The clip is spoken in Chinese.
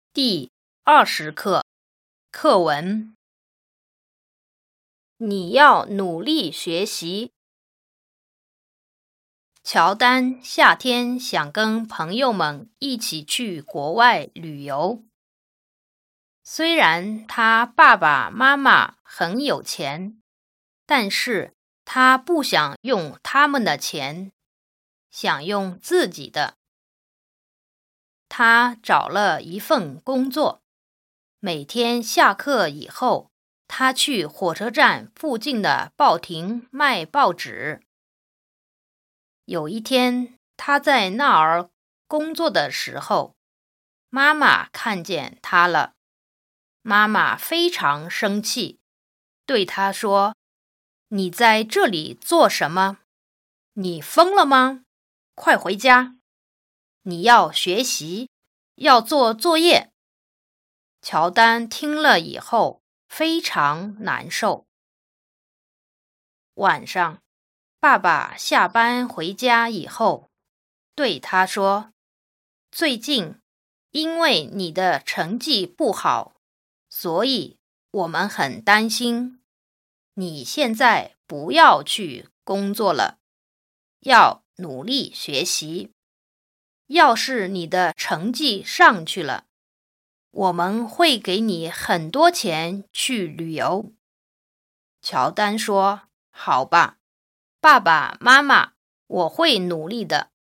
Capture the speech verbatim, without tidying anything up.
第二十课课文。你要努力学习。乔丹夏天想跟朋友们一起去国外旅游。虽然他爸爸妈妈很有钱，但是他不想用他们的钱，想用自己的。他找了一份工作，每天下课以后，他去火车站附近的报亭卖报纸。有一天，他在那儿工作的时候，妈妈看见他了。妈妈非常生气，对他说：“你在这里做什么？你疯了吗？快回家！你要学习，要做作业。”乔丹听了以后非常难受。晚上，爸爸下班回家以后，对他说：“最近，因为你的成绩不好，所以我们很担心。你现在不要去工作了，要努力学习。要是你的成绩上去了，我们会给你很多钱去旅游。”乔丹说：“好吧，爸爸妈妈，我会努力的。”